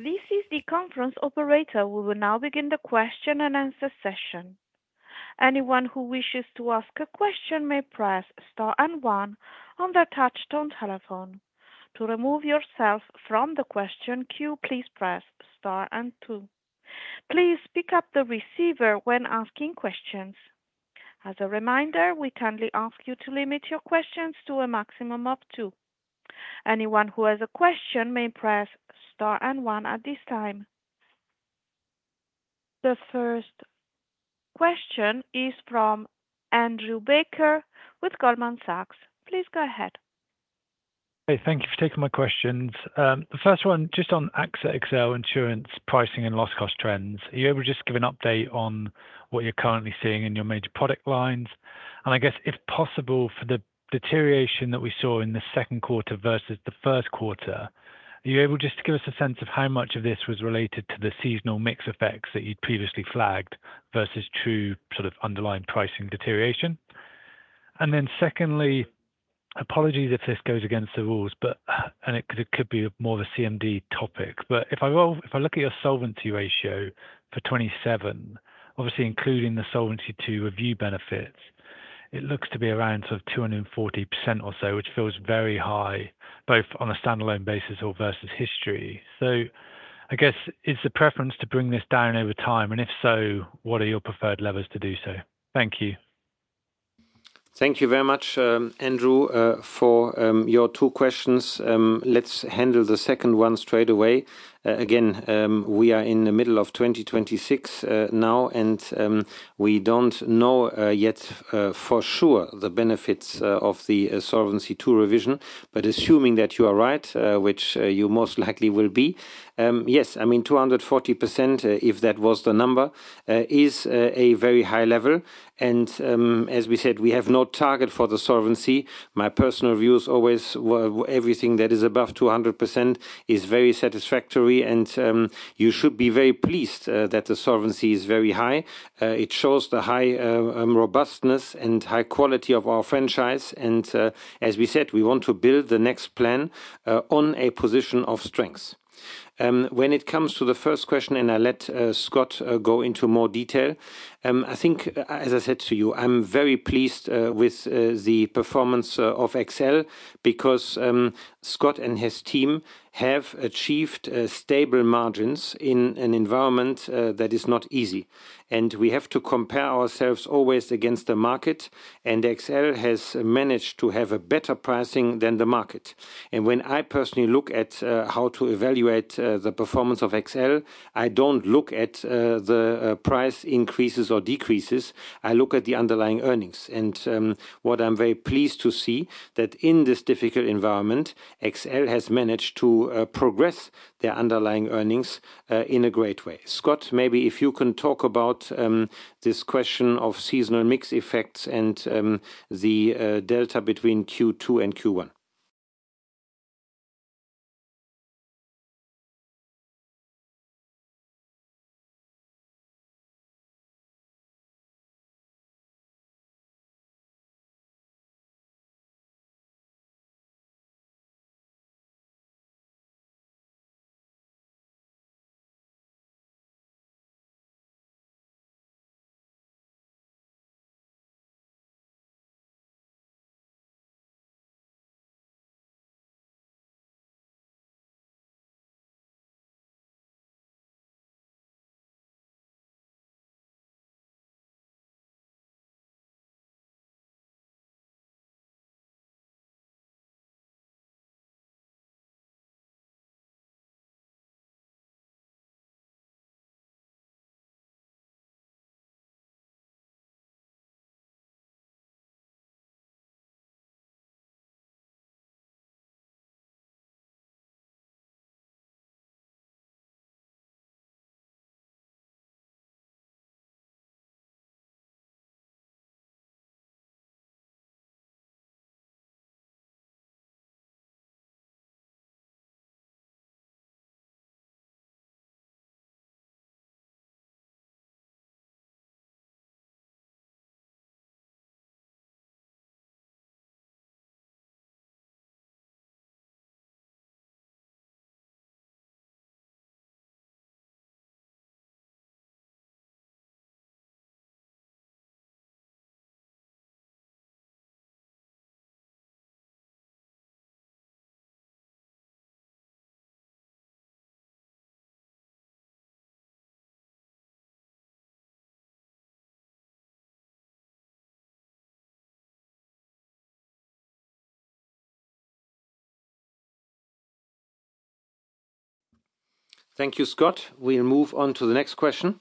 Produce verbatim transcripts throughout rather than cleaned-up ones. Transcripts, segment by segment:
This is the conference operator. We will now begin the question and answer session. Anyone who wishes to ask a question may press star and one on their touch-tone telephone. To remove yourself from the question queue, please press star and two. Please pick up the receiver when asking questions. As a reminder, we kindly ask you to limit your questions to a maximum of two. Anyone who has a question may press star and one at this time. The first question is from Andrew Baker with Goldman Sachs. Please go ahead. Hey, thank you for taking my questions. Um, the first one, just on AXA X L insurance pricing and loss cost trends. Are you able to just give an update on what you're currently seeing in your major product lines? And I guess, if possible, for the deterioration that we saw in the second quarter versus the first quarter, are you able just to give us a sense of how much of this was related to the seasonal mix effects that you'd previously flagged versus true sort of underlying pricing deterioration? And then secondly, apologies if this goes against the rules, but and it could, it could be more of a C M D topic. But if I roll, if I look at your solvency ratio for twenty-seven, obviously including the Solvency two review benefits, it looks to be around sort of two hundred forty percent or so, which feels very high, both on a standalone basis or versus history. So I guess, is the preference to bring this down over time? And if so, what are your preferred levers to do so? Thank you. Thank you very much, um, Andrew, uh, for um, your two questions. Um, let's handle the second one straight away. Uh, again, um, we are in the middle of twenty twenty-six uh, now, and um, we don't know uh, yet uh, for sure the benefits uh, of the uh, Solvency two revision. But assuming that you are right, uh, which uh, you most likely will be, um, yes, I mean two hundred forty percent, uh, if that was the number, uh, is uh, a very high level. And um, as we said, we have no target for the solvency. My personal view is always well, everything that is above two hundred percent is very satisfactory, and um, you should be very pleased uh, that the solvency is very high. Uh, it shows the high uh, um, robustness and high quality of our franchise. And uh, as we said, we want to build the next plan uh, on a position of strength. Um, when it comes to the first question, and I let uh, Scott uh, go into more detail, um, I think, uh, as I said to you, I'm very pleased uh, with uh, the performance uh, of X L, because um, Scott and his team have achieved uh, stable margins in an environment uh, that is not easy. And we have to compare ourselves always against the market, and X L has managed to have a better pricing than the market. And when I personally look at uh, how to evaluate uh, the performance of X L, I don't look at uh, the uh, price increases or decreases. I look at the underlying earnings. And um, what I'm very pleased to see, that in this difficult environment, X L has managed to uh, progress their underlying earnings uh, in a great way. Scott, maybe if you can talk about um, this question of seasonal mix effects and um, the uh, delta between Q two and Q one. Thank you, Scott. We'll move on to the next question.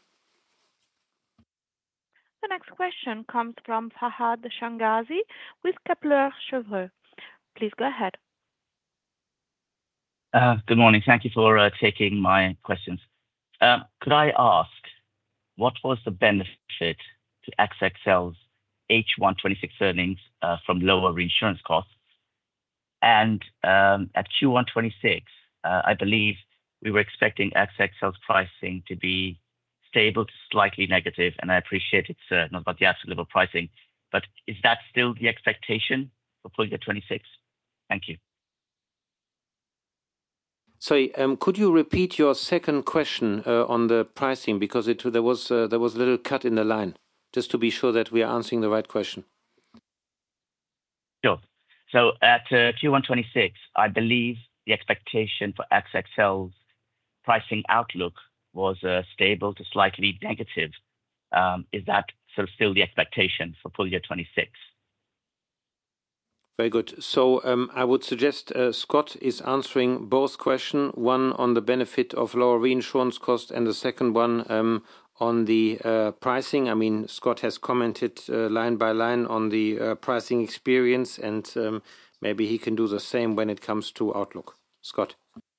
The next question comes from Fahad Changazi with Kepler Cheuvreux. Please go ahead. Uh, good morning. Thank you for uh, taking my questions. Um, could I ask, what was the benefit to A X A X L's H one twenty-six earnings uh, from lower reinsurance costs? And um, at Q one twenty-six, uh, I believe we were expecting A X A X L's pricing to be stable to slightly negative, and I appreciate it's uh, not about the absolute level pricing, but is that still the expectation for full year twenty-six? Thank you. Sorry, um, could you repeat your second question uh, on the pricing, because it there was uh, there was a little cut in the line, just to be sure that we are answering the right question. Sure. So at uh, Q one twenty-six, I believe the expectation for A X A X L's pricing outlook was uh, stable to slightly negative. Um, is that sort of still the expectation for full year twenty-six? Very good. So um, I would suggest uh, Scott is answering both questions, one on the benefit of lower reinsurance cost and the second one um, on the uh, pricing. I mean, Scott has commented uh, line by line on the uh, pricing experience, and um, maybe he can do the same when it comes to outlook. Scott.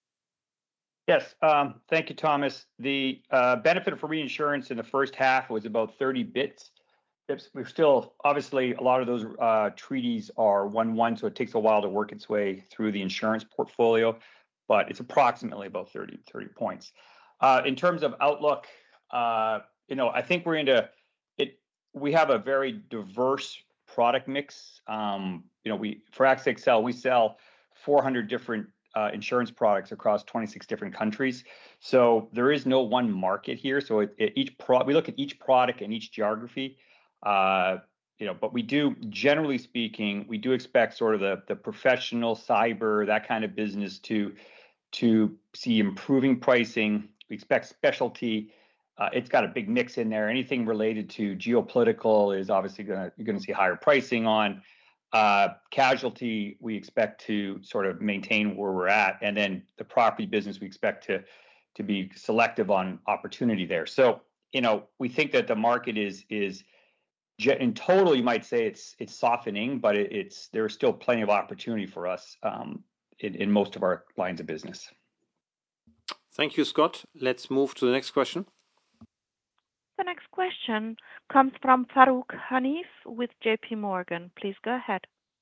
Yes, um, thank you, Thomas. The uh, benefit for reinsurance in the first half was about thirty bits. We're still, obviously, a lot of those uh, treaties are one one, so it takes a while to work its way through the insurance portfolio, but it's approximately about thirty, thirty points. Uh, in terms of outlook, uh, you know, I think we're into it. We have a very diverse product mix. Um, you know, we for A X A X L, we sell four hundred different uh, insurance products across twenty-six different countries. So there is no one market here. So it, it, each pro, we look at each product and each geography. Uh, you know, but we do, generally speaking, we do expect sort of the the professional cyber, that kind of business to to see improving pricing. We expect specialty. Uh, it's got a big mix in there. Anything related to geopolitical is obviously going to you're going to see higher pricing on. Uh, casualty, we expect to sort of maintain where we're at, and then the property business, we expect to to be selective on opportunity there. So, you know, we think that the market is is in total, you might say it's it's softening, but it, it's there's still plenty of opportunity for us um, in, in most of our lines of business. Thank you, Scott. Let's move to the next question. The next question comes from Farooq Hanif with J P Morgan. Please go ahead.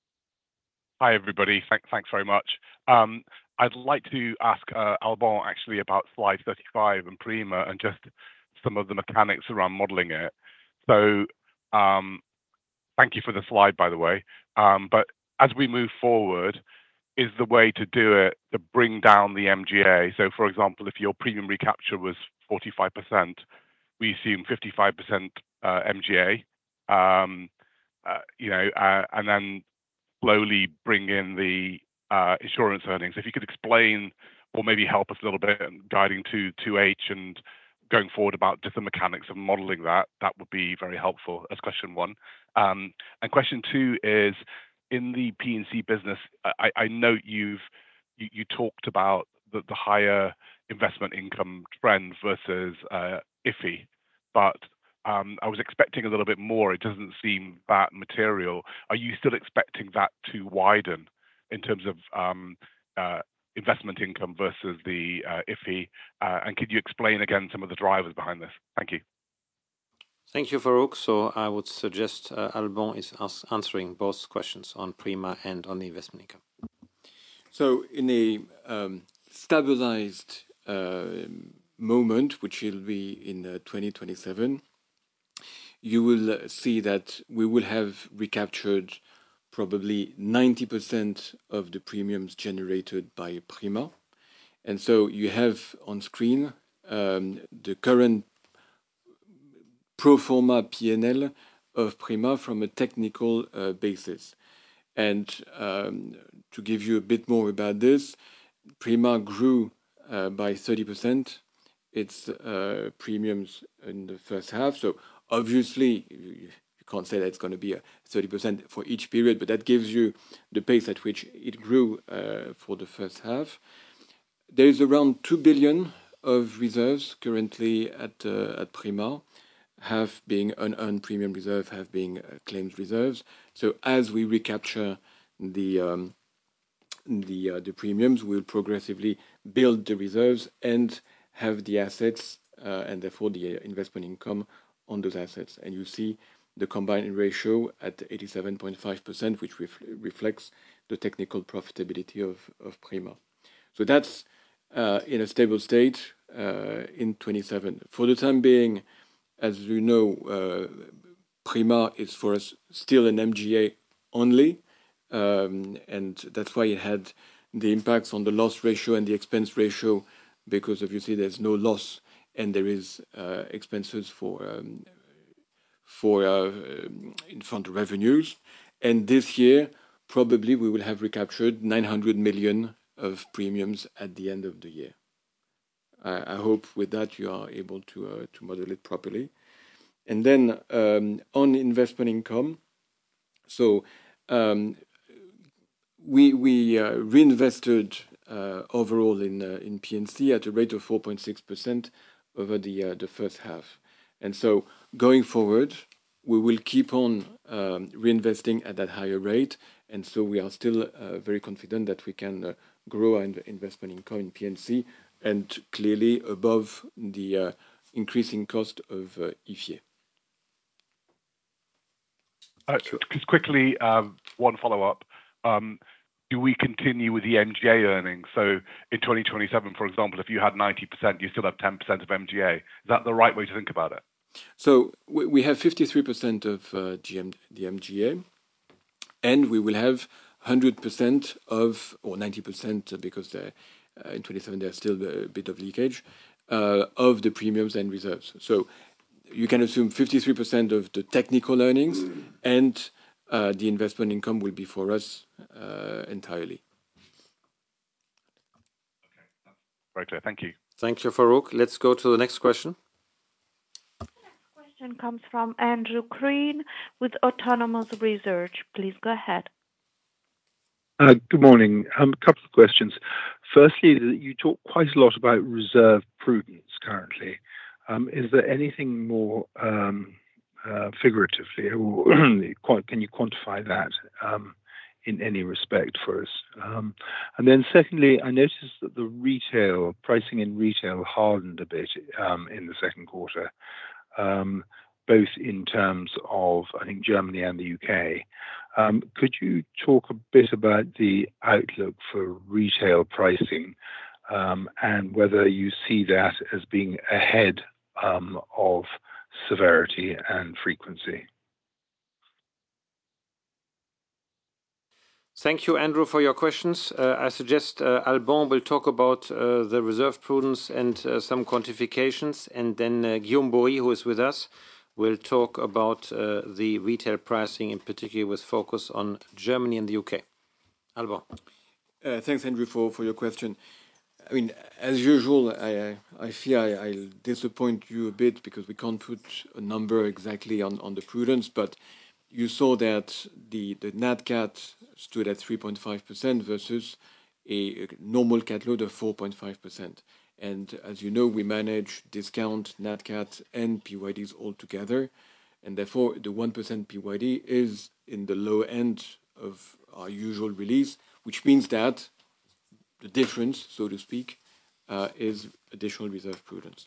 Hi, everybody. Thank, thanks very much. Um, I'd like to ask uh, Alban actually about slide thirty-five and Prima and just some of the mechanics around modeling it. So Um, thank you for the slide, by the way. Um, but as we move forward, is the way to do it to bring down the M G A? So, for example, if your premium recapture was forty-five percent, we assume fifty-five percent uh, M G A, um, uh, you know, uh, and then slowly bring in the uh, insurance earnings. If you could explain or maybe help us a little bit guiding to two H and going forward about just the mechanics of modeling that, that would be very helpful as question one. Um, and question two is, in the P and C business, I, I know you've you, you talked about the, the higher investment income trend versus uh, I F I, but um, I was expecting a little bit more. It doesn't seem that material. Are you still expecting that to widen in terms of um, uh, investment income versus the uh, I F I? Uh, and could you explain again some of the drivers behind this? Thank you. Thank you, Farooq. So I would suggest uh, Alban is answering both questions on Prima and on the investment income. So in a um, stabilized uh, moment, which will be in uh, twenty twenty-seven, you will see that we will have recaptured probably ninety percent of the premiums generated by Prima. And so you have on screen um, the current pro forma P and L of Prima from a technical uh, basis. And um, to give you a bit more about this, Prima grew uh, by thirty percent its uh, premiums in the first half. So obviously, you can't say that it's going to be a thirty percent for each period, but that gives you the pace at which it grew uh, for the first half. There is around two billion of reserves currently at uh, at Prima have been unearned premium reserve, have been uh, claims reserves. So as we recapture the um, the uh, the premiums, we'll progressively build the reserves and have the assets uh, and therefore the uh, investment income on those assets. And you see the combined ratio at eighty-seven point five percent, which ref- reflects the technical profitability of, of Prima. So that's uh, in a stable state uh, in twenty-seven. For the time being, as you know, uh, Prima is for us still an M G A only, um, and that's why it had the impacts on the loss ratio and the expense ratio, because obviously there's no loss and there is uh, expenses for um, for uh, in front of revenues. And this year, probably we will have recaptured nine hundred million of premiums at the end of the year. I, I hope with that you are able to uh, to model it properly. And then um, on investment income, so um, we we uh, reinvested uh, overall in uh, in P and C at a rate of four point six percent over the uh, the first half. And so going forward, we will keep on um, reinvesting at that higher rate. And so we are still uh, very confident that we can uh, grow our investment income in P and C and clearly above the uh, increasing cost of uh, I F I E. Uh, just quickly, um, one follow-up. Um, do we continue with the M G A earnings? So in twenty twenty-seven, for example, if you had ninety percent, you still have ten percent of M G A. Is that the right way to think about it? So we, we have fifty-three percent of uh, G M, the M G A, and we will have one hundred percent of, or ninety percent because there, uh, in twenty-seven there's still a bit of leakage, uh, of the premiums and reserves. So you can assume fifty-three percent of the technical earnings, and uh, the investment income will be for us uh, entirely. Okay, very clear. Thank you. Thank you, Farooq. Let's go to the next question. The next question comes from Andrew Crean with Autonomous Research. Please go ahead. Uh, good morning. Um, a couple of questions. Firstly, you talk quite a lot about reserve prudence currently. Um, is there anything more um, uh, figuratively, or can you quantify that um, in any respect for us? Um, and then secondly, I noticed that the retail pricing in retail hardened a bit um, in the second quarter, um, both in terms of, I think, Germany and the U K. Um, could you talk a bit about the outlook for retail pricing um, and whether you see that as being ahead um, of severity and frequency? Thank you, Andrew, for your questions. Uh, I suggest uh, Alban will talk about uh, the reserve prudence and uh, some quantifications, and then uh, Guillaume Borie, who is with us, will talk about uh, the retail pricing, in particular with focus on Germany and the U K. Alban. Uh, thanks, Andrew, for, for your question. I mean, as usual, I I fear I, I'll disappoint you a bit because we can't put a number exactly on, on the prudence, but you saw that the, the Nat Cat stood at three point five percent versus a normal cat load of four point five percent. And as you know, we manage discount, Nat Cat, and P Y Ds all together. And therefore, the one percent P Y D is in the low end of our usual release, which means that the difference, so to speak, uh, is additional reserve prudence.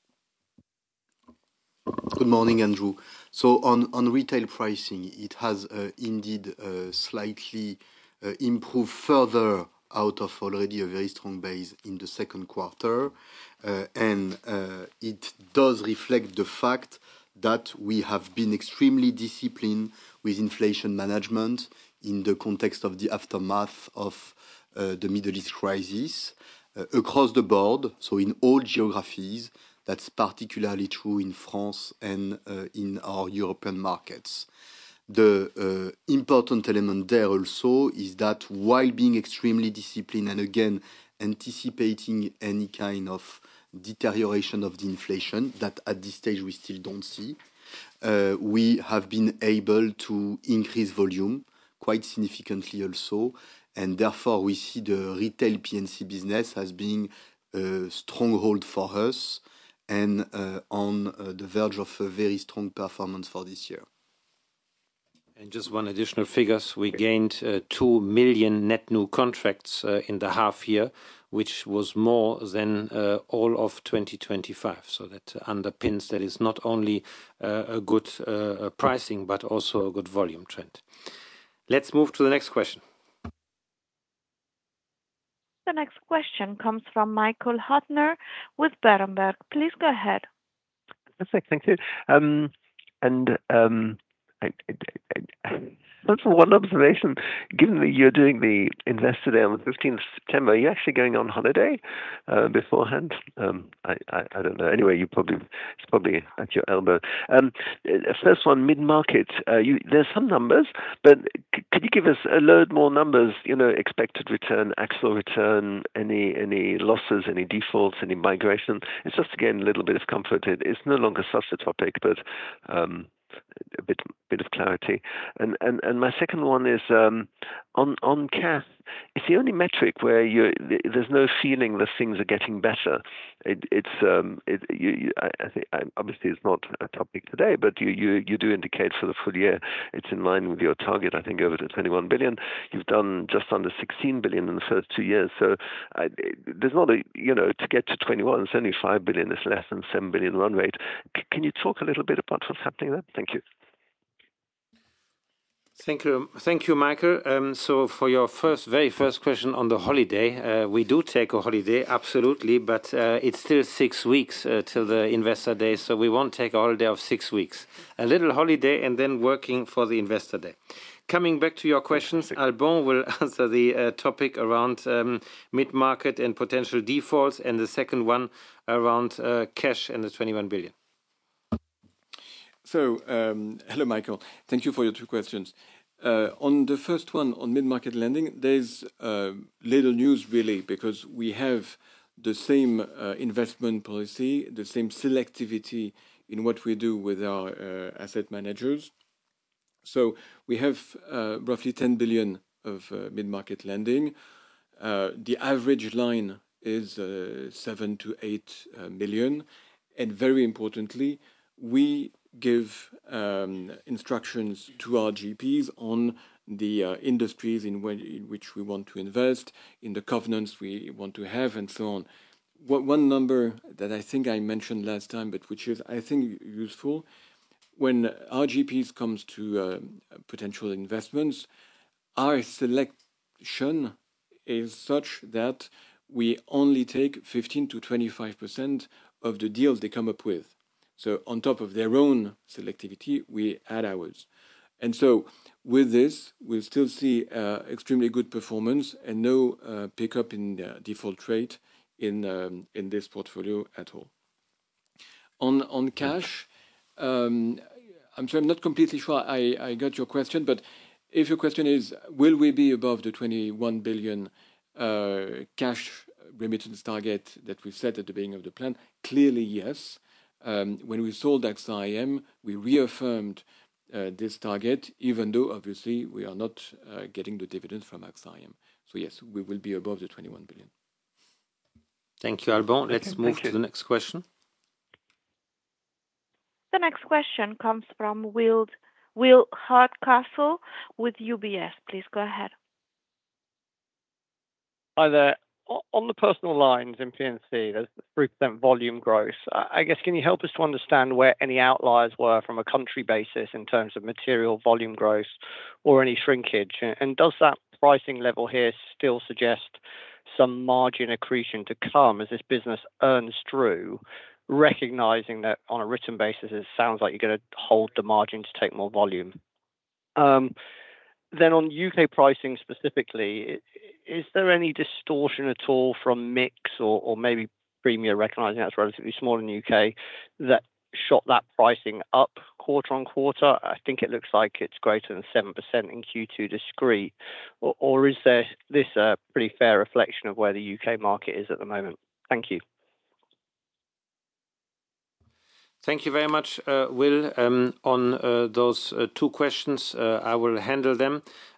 Good morning, Andrew. So on, on retail pricing, it has uh, indeed uh, slightly uh, improved further out of already a very strong base in the second quarter. Uh, and uh, it does reflect the fact that we have been extremely disciplined with inflation management in the context of the aftermath of uh, the Middle East crisis uh, across the board, so in all geographies. That's particularly true in France and uh, in our European markets. The uh, important element there also is that while being extremely disciplined and again anticipating any kind of deterioration of the inflation that at this stage we still don't see, uh, we have been able to increase volume quite significantly also, and therefore we see the retail P and C business as being a stronghold for us and on the verge of a very strong performance for this year. And just one additional figures, we gained uh, two million net new contracts uh, in the half year, which was more than uh, all of twenty twenty-five. So that underpins that it's not only uh, a good uh, pricing, but also a good volume trend. Let's move to the next question. The next question comes from Michael Huttner with Berenberg. Please go ahead. Perfect, thank you. Um, and um, I, I, I, that's one observation. Given that you're doing the Investor Day on the fifteenth of September, are you actually going on holiday uh, beforehand? Um, I, I, I don't know. Anyway, you probably it's probably at your elbow. Um, first one, mid-market. Uh, you, there's some numbers, but c- could you give us a load more numbers? You know, expected return, actual return, any any losses, any defaults, any migration. It's just to gain a little bit of comfort. It, it's no longer such a topic, but um, a bit bit of clarity. And and, and my second one is um, on on cash. It's the only metric where you there's no feeling that things are getting better. It, it's um, it, you, you, I, I think obviously it's not a topic today, but you, you you do indicate for the full year it's in line with your target. I think over to twenty-one billion. You've done just under sixteen billion in the first two years. So I, there's not a you know to get to twenty-one, it's only five billion. It's less than seven billion run rate. C- can you talk a little bit about what's happening there? Thank you. Thank you, thank you, Michael. Um, so for your first, very first question on the holiday, uh, we do take a holiday, absolutely, but uh, it's still six weeks uh, till the Investor Day, so we won't take a holiday of six weeks. A little holiday and then working for the Investor Day. Coming back to your questions, Alban will answer the uh, topic around um, mid-market and potential defaults, and the second one around uh, cash and the twenty-one billion. So, um, hello, Michael. Thank you for your two questions. Uh, on the first one, on mid-market lending, there's uh, little news really, because we have the same uh, investment policy, the same selectivity in what we do with our uh, asset managers. So we have uh, roughly ten billion of uh, mid-market lending. Uh, the average line is uh, seven to eight uh, million. And very importantly, we give um, instructions to our G Ps on the uh, industries in, when, in which we want to invest, in the covenants we want to have, and so on. What, one number that I think I mentioned last time, but which is, I think, useful, when our G Ps comes to uh, potential investments, our selection is such that we only take fifteen to twenty-five percent of the deals they come up with. So on top of their own selectivity, we add ours. And so with this, we'll still see uh, extremely good performance and no uh, pickup in uh, default rate in um, in this portfolio at all. On on cash, um, I'm sorry, I'm not completely sure I, I got your question, but if your question is, will we be above the twenty-one billion uh, cash remittance target that we set at the beginning of the plan? Clearly, yes. Um, when we sold A X A I M, we reaffirmed uh, this target, even though obviously we are not uh, getting the dividends from A X A I M. So yes, we will be above the twenty-one billion. Thank you, Alban. Let's Okay, move to the next question. The next question comes from Will, Will Hardcastle with U B S. Please go ahead. Hi there. On the personal lines in P and C, there's three percent volume growth. I guess, can you help us to understand where any outliers were from a country basis in terms of material volume growth or any shrinkage? And does that pricing level here still suggest some margin accretion to come as this business earns through, recognizing that on a written basis, it sounds like you're going to hold the margin to take more volume? Um, Then on U K pricing specifically, is there any distortion at all from mix or, or maybe Premier, recognising that's relatively small in the U K, that shot that pricing up quarter on quarter? I think it looks like it's greater than seven percent in Q two discrete. Or, or is there this a pretty fair reflection of where the U K market is at the moment? Thank you. Thank you very much, uh, Will. Um, on uh, those uh, two questions, uh, I will handle them.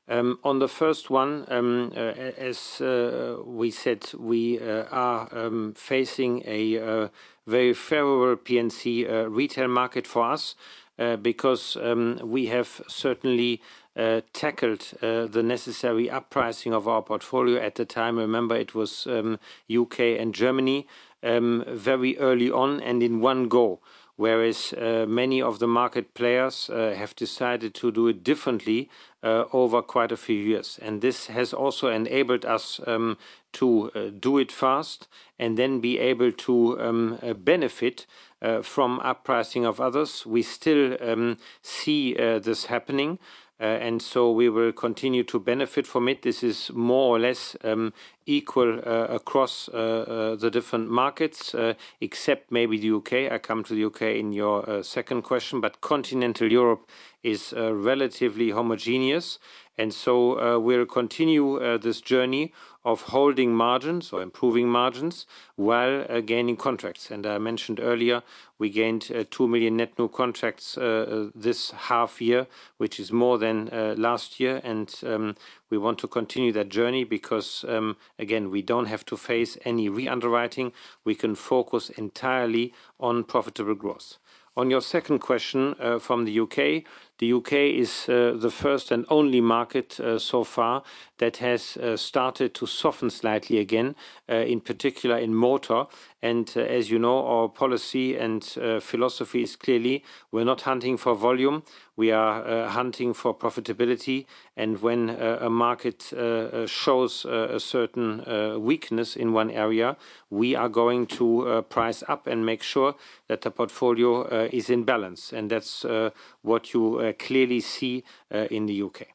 Um, on the first one, um, uh, as uh, we said, we uh, are um, facing a uh, very favorable P and C uh, retail market for us uh, because um, we have certainly uh, tackled uh, the necessary uppricing of our portfolio at the time. Remember, it was um, U K and Germany um, very early on and in one go. Whereas uh, many of the market players uh, have decided to do it differently uh, over quite a few years. And this has also enabled us um, to uh, do it fast and then be able to um, uh, benefit uh, from uppricing of others. We still um, see uh, this happening. Uh, and so we will continue to benefit from it. This is more or less um, equal uh, across uh, uh, the different markets, uh, except maybe the U K. I come to the U K in your uh, second question, but continental Europe is uh, relatively homogeneous. And so uh, we'll continue uh, this journey of holding margins or improving margins while uh, gaining contracts. And I mentioned earlier, we gained uh, two million net new contracts uh, this half year, which is more than uh, last year. And um, we want to continue that journey because, um, again, we don't have to face any re-underwriting. We can focus entirely on profitable growth. On your second question uh, from the U K, the U K is uh, the first and only market uh, so far that has uh, started to soften slightly again, uh, in particular in motor. And uh, as you know, our policy and uh, philosophy is clearly we're not hunting for volume, we are uh, hunting for profitability. And when uh, a market uh, shows uh, a certain uh, weakness in one area, we are going to uh, price up and make sure that the portfolio uh, is in balance. And that's uh, what you uh, clearly see uh, in the U K.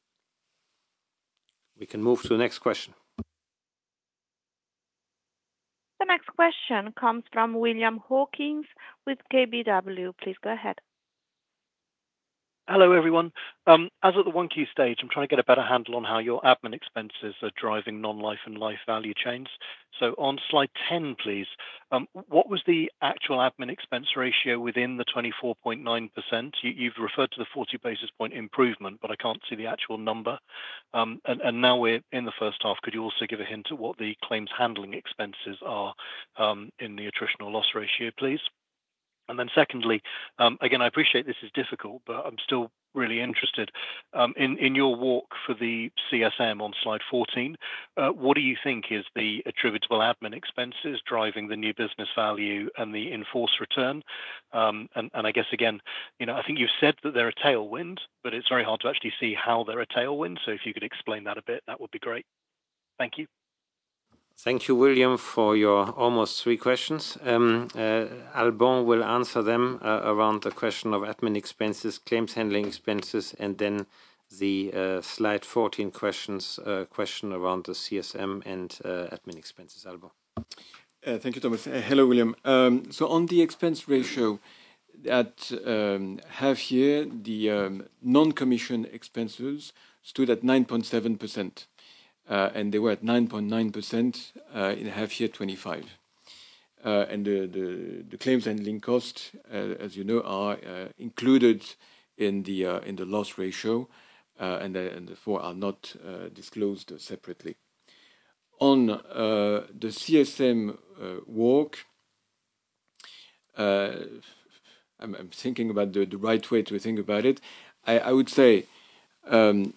We can move to the next question. The next question comes from William Hawkins with K B W. Please go ahead. Hello, everyone. Um, as at the one Q stage, I'm trying to get a better handle on how your admin expenses are driving non-life and life value chains. So on slide ten, please, um, what was the actual admin expense ratio within the twenty-four point nine percent? You, you've referred to the forty basis point improvement, but I can't see the actual number. Um, and, and now we're in the first half. Could you also give a hint at what the claims handling expenses are um, in the attritional loss ratio, please? And then secondly, um, again, I appreciate this is difficult, but I'm still really interested. Um, in, in your walk for the C S M on slide fourteen, uh, what do you think is the attributable admin expenses driving the new business value and the in-force return? Um, and, and I guess, again, you know, I think you've said that they're a tailwind, but it's very hard to actually see how they're a tailwind. So if you could explain that a bit, that would be great. Thank you. Thank you, William, for your almost three questions. Um, uh, Alban will answer them uh, around the question of admin expenses, claims handling expenses, and then the uh, slide fourteen questions, uh, question around the C S M and uh, admin expenses. Alban. Uh, thank you, Thomas. Uh, hello, William. Um, so on the expense ratio, at um, half year, the um, non-commission expenses stood at nine point seven percent. Uh, and they were at nine point nine percent uh, in half year twenty-five. Uh, and the, the, the claims handling costs, uh, as you know, are uh, included in the uh, in the loss ratio, uh, and, uh, and therefore are not uh, disclosed separately. On uh, the C S M uh, walk, uh, I'm, I'm thinking about the, the right way to think about it. I, I would say. Um,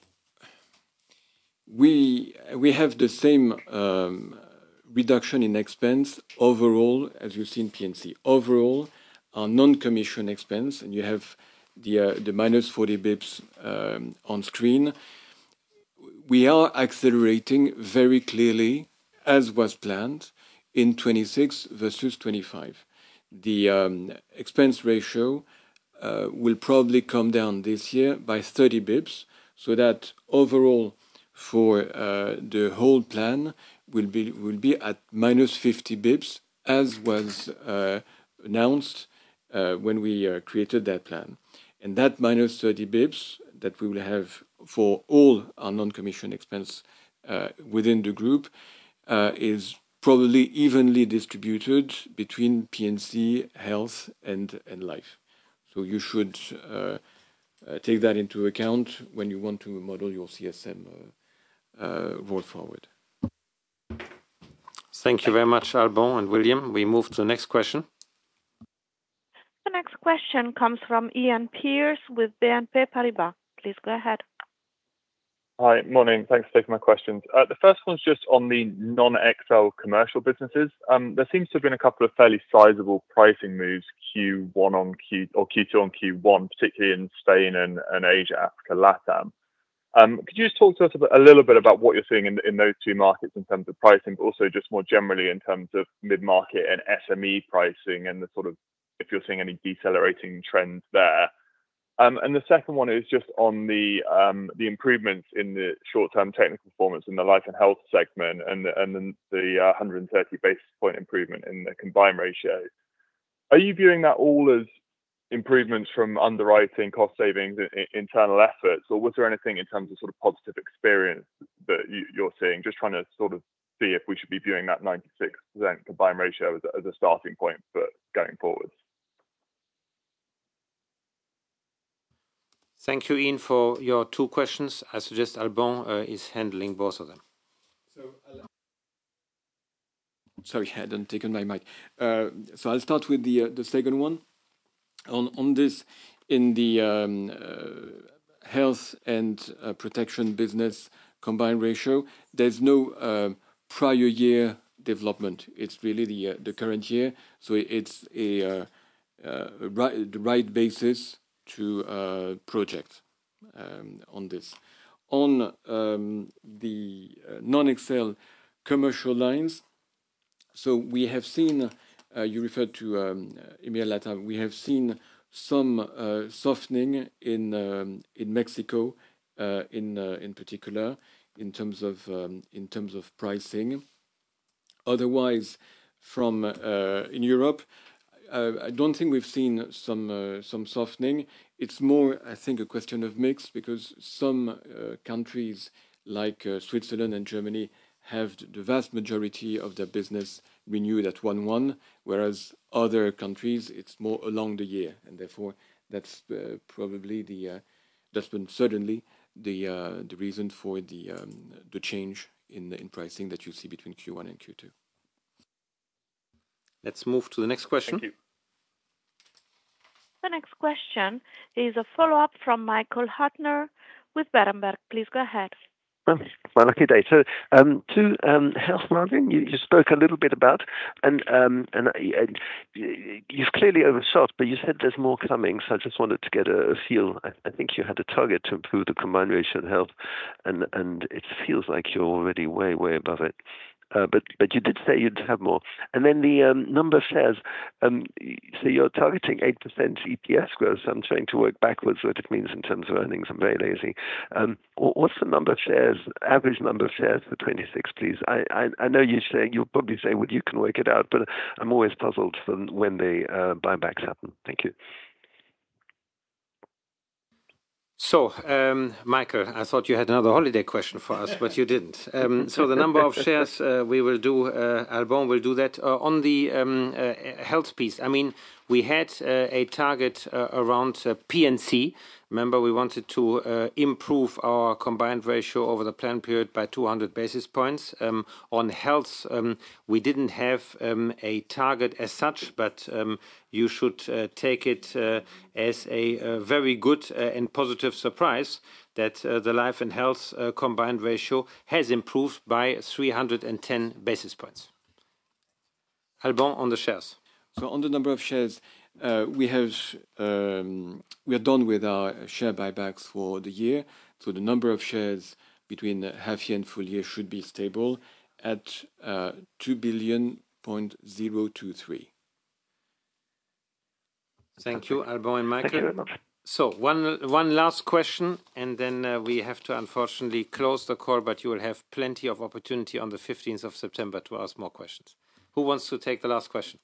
We we have the same um, reduction in expense overall as you see in P and C. Overall, our non-commission expense, and you have the uh, the minus forty bips um, on screen. We are accelerating very clearly, as was planned, in twenty-six versus twenty-five. The um, expense ratio uh, will probably come down this year by thirty bips, so that overall, for uh, the whole plan will be will be at minus fifty bips, as was uh, announced uh, when we uh, created that plan. And that minus thirty bips that we will have for all our non-commission expense uh, within the group uh, is probably evenly distributed between P and C, health, and, and life. So you should uh, take that into account when you want to model your C S M roll forward. Thank you very much, Alban and William. We move to the next question. The next question comes from Ian Pearce with B N P Paribas. Please go ahead. Hi, morning. Thanks for taking my questions. Uh, the first one's just on the non-X L commercial businesses. Um, there seems to have been a couple of fairly sizable pricing moves Q one on Q or Q two on Q one, particularly in Spain and, and Asia, Africa, LATAM. Um, could you just talk to us a, a little bit about what you're seeing in, in those two markets in terms of pricing, but also just more generally in terms of mid-market and S M E pricing and the sort of, if you're seeing any decelerating trends there? Um, and the second one is just on the um, the improvements in the short-term technical performance in the life and health segment and the, and the, the uh, one hundred thirty basis point improvement in the combined ratio. Are you viewing that all as improvements from underwriting, cost savings, I- internal efforts, or was there anything in terms of sort of positive experience that you, you're seeing? Just trying to sort of see if we should be viewing that ninety-six percent combined ratio as a, as a starting point for going forwards. Thank you, Ian, for your two questions. I suggest Alban uh, is handling both of them. So, sorry, I hadn't taken my mic. Uh, so I'll start with the uh, the second one. On on this, in the um, uh, health and uh, protection business combined ratio, there's no uh, prior year development. It's really the uh, the current year. So it's a uh, uh, right, the right basis to uh, project um, on this. On um, the uh, non-X L commercial lines, so we have seen, uh, you referred to um, Emir Latam, we have seen some uh, softening in um, in Mexico, uh, in uh, in particular, in terms of um, in terms of pricing. Otherwise, from uh, in Europe, uh, I don't think we've seen some uh, some softening. It's more, I think, a question of mix because some uh, countries like uh, Switzerland and Germany have the vast majority of their business renewed at one one, whereas other countries it's more along the year, and therefore that's uh, probably the uh, that's been certainly the uh, the reason for the um, the change in in pricing that you see between Q one and Q two. Let's move to the next question. Thank you. The next question is a follow-up from Michael Huttner with Berenberg. Please go ahead. Well, it's my lucky day. So, um, to um, health margin, you, you spoke a little bit about, and um, and, uh, and you've clearly overshot, but you said there's more coming. So I just wanted to get a, a feel. I, I think you had a target to improve the combined ratio in health, and and it feels like you're already way way above it. Uh, but but you did say you'd have more. And then the um, number of shares. Um, so you're targeting eight percent E P S growth. So I'm trying to work backwards what it means in terms of earnings. I'm very lazy. Um, what's the number of shares, average number of shares for twenty-six, please? I, I, I know you say, you'll probably say, well, you can work it out, but I'm always puzzled for when the uh, buybacks happen. Thank you. So, um, Michael, I thought you had another holiday question for us, but you didn't. Um, so the number of shares uh, we will do, uh, Alban will do that. Uh, on the um, uh, health piece, I mean, we had uh, a target uh, around uh, P and C. Remember, we wanted to uh, improve our combined ratio over the plan period by two hundred basis points. Um, on health, um, we didn't have um, a target as such, but um, you should uh, take it uh, as a, a very good uh, and positive surprise that uh, the life and health uh, combined ratio has improved by three hundred ten basis points. Alban, on the shares. So on the number of shares, uh, we have um, we are done with our share buybacks for the year. So the number of shares between half year and full year should be stable at uh, two billion point zero two three. Thank you, Alban and Michael. Thank you very much. So one one last question, and then uh, we have to unfortunately close the call. But you will have plenty of opportunity on the fifteenth of September to ask more questions. Who wants to take the last question?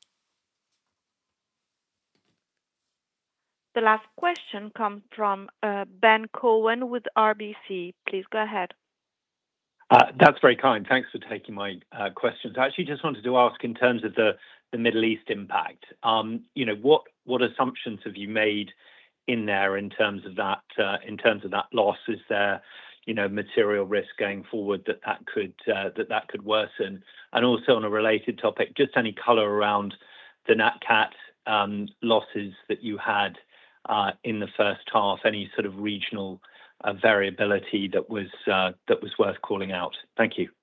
The last question comes from uh, Ben Cohen with R B C. Please go ahead. Uh, that's very kind. Thanks for taking my uh, questions. I actually just wanted to ask in terms of the, the Middle East impact. Um, you know, what what assumptions have you made in there in terms of that uh, in terms of that loss? Is there, you know, material risk going forward that that could uh, that that could worsen? And also on a related topic, just any color around the Nat Cat um, losses that you had uh, in the first half, any sort of regional uh, variability that was uh, that was worth calling out. Thank you.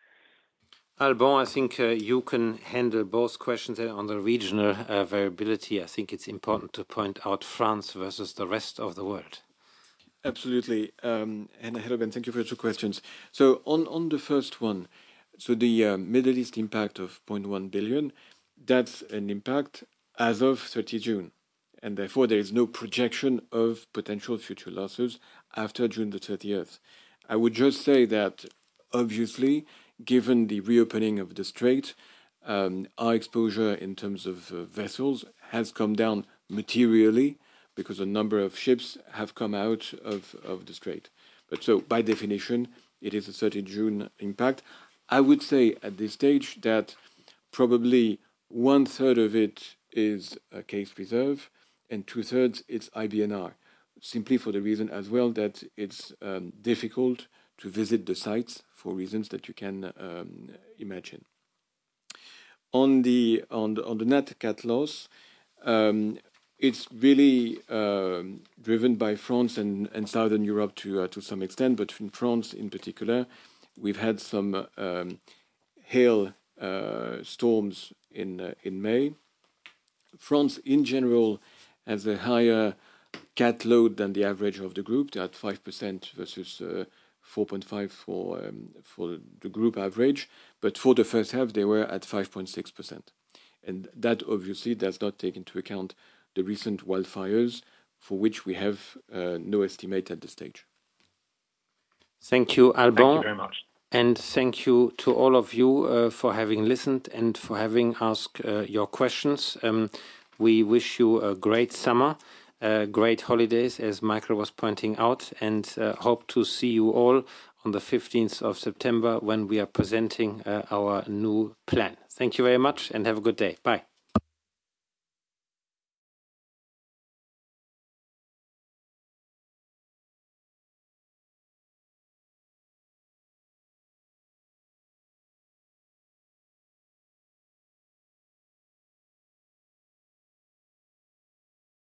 Alban, I think uh, you can handle both questions on the regional uh, variability. I think it's important to point out France versus the rest of the world. Absolutely. Um, and hello, Ben. Thank you for your two questions. So on, on the first one, so the uh, Middle East impact of zero point one billion, that's an impact as of thirtieth of June. And therefore, there is no projection of potential future losses after June the thirtieth. I would just say that, obviously, given the reopening of the Strait, um, our exposure in terms of uh, vessels has come down materially because a number of ships have come out of, of the Strait. But so, by definition, it is a thirtieth of June impact. I would say at this stage that probably one third of it is a case reserve and two thirds it's I B N R, simply for the reason as well that it's um, difficult to visit the sites for reasons that you can um, imagine. On the on the, on the Nat Cat loss, um, it's really um, driven by France and, and Southern Europe to uh, to some extent, but in France in particular, we've had some um, hail uh, storms in uh, in May. France in general has a higher cat load than the average of the group. They're at five percent versus uh, four point five for um, for the group average, but for the first half they were at five point six percent, and that obviously does not take into account the recent wildfires, for which we have uh, no estimate at this stage. Thank you, Alban. Thank you very much. And thank you to all of you uh, for having listened and for having asked uh, your questions. Um, we wish you a great summer. Uh, great holidays, as Michael was pointing out, and uh, hope to see you all on the fifteenth of September when we are presenting uh, our new plan. Thank you very much and have a good day. Bye.